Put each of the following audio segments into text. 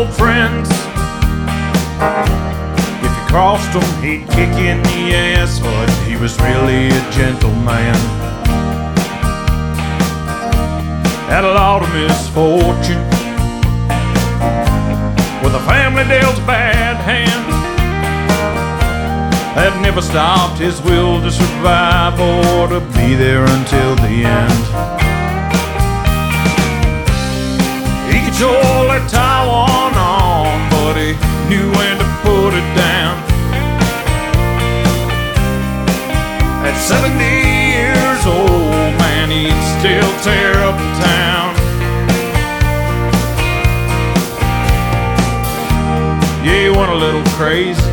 old friends. If you crossed him, he'd kick you in the ass, but he was really a gentleman. Had a lot of misfortune, with a family dealt a bad hand. That never stopped his will to survive or to be there until the end. He could sure let Taiwan on, but he knew when to put it down. At 70 years old, man, he'd still tear up the town. Yeah, he went a little crazy,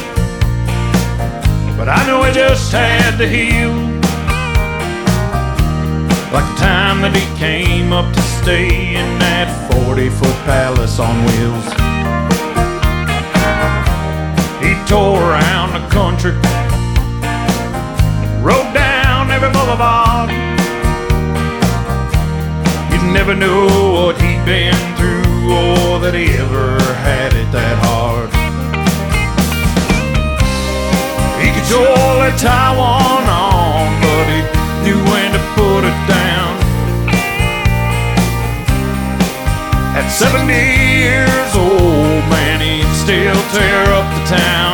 but I know he just had to heal. Like the time that he came up to stay in that 40-foot palace on wheels. He tore around the country, rode down every boulevard. You'd never know what he'd been through or that he ever had it that hard. He could sure let Taiwan on, but he knew when to put it down. At 70 years old, man, he'd still tear up the town.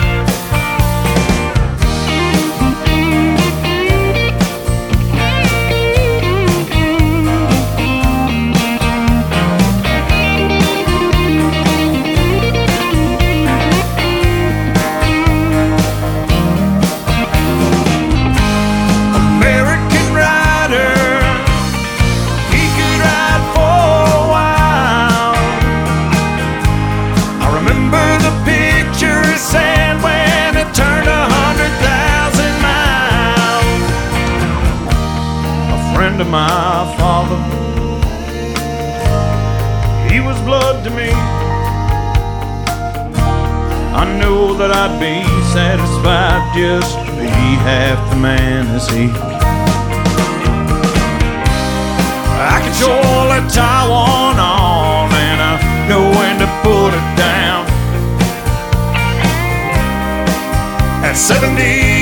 To my father, he was blood to me. I know that I'd be satisfied just to be half the man as he. I can sure let Taiwan on, and I know when to put it down. At 70